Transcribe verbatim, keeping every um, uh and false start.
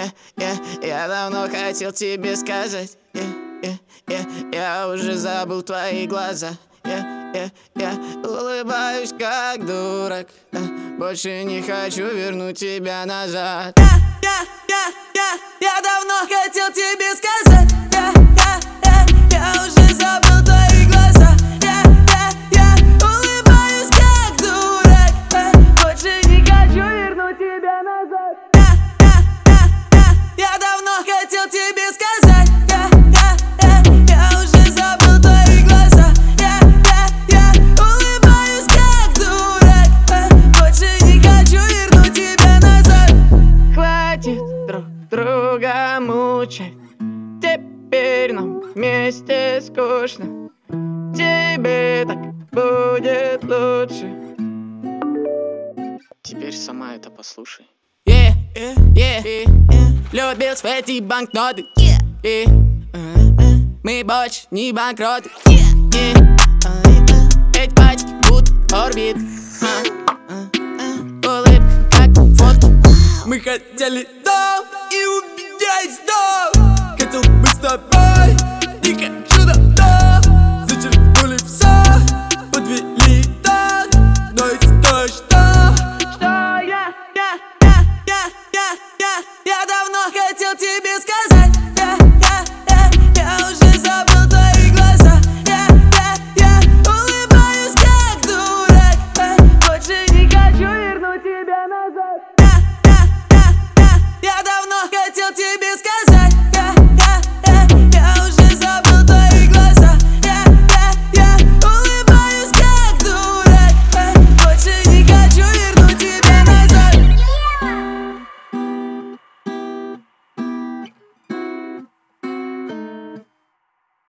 yeah, yeah, я давно хотел тебе сказать, yeah, yeah, yeah, я уже забыл твои глаза, yeah, yeah, yeah, улыбаюсь как дурак, yeah, больше не хочу вернуть тебя назад. Yeah, yeah, yeah, yeah, я давно хотел тебе сказать, yeah, yeah, yeah, я уже забыл твои глаза, yeah, yeah, yeah, улыбаюсь как дурак, yeah, больше не хочу вернуть тебя назад. Я давно хотел тебе сказать, yeah, yeah, yeah, я уже забыл твои глаза, yeah, yeah, yeah, улыбаюсь как дурак, yeah, больше не хочу вернуть тебя назад. Хватит друг друга мучать, теперь нам вместе скучно, тебе так будет лучше. Теперь сама это послушай. Yeah, yeah, yeah, yeah. Любил эти банкноты, yeah, yeah. Uh, uh. Мы больше не банкроты, yeah, yeah. Uh, uh. Эти пачки будто орбит, uh, uh, uh. улыбка как фото. Мы хотели дом и убедились дом. Хотел быть с тобой, никогда.